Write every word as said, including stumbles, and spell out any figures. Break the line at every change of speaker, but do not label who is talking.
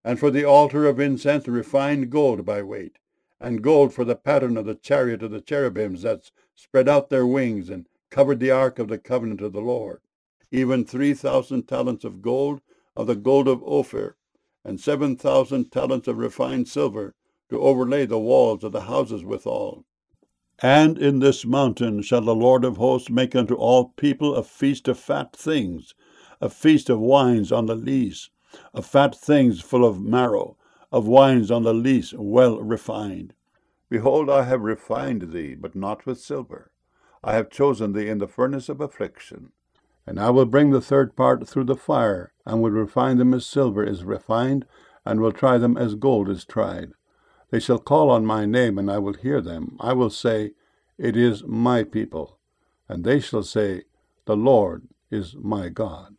and for the altar of incense refined gold by weight, and gold for the pattern of the chariot of the cherubims that spread out their wings and covered the ark of the covenant of the Lord. Even three thousand talents of gold, of the gold of Ophir, and seven thousand talents of refined silver, to overlay the walls of the houses withal. And in this mountain shall the Lord of hosts make unto all people a feast of fat things, a feast of wines on the lees, of fat things full of marrow, of wines on the lees well refined. Behold, I have refined thee, but not with silver. I have chosen thee in the furnace of affliction. And I will bring the third part through the fire, and will refine them as silver is refined, and will try them as gold is tried. They shall call on my name, and I will hear them. I will say, It is my people. And they shall say, The Lord is my God.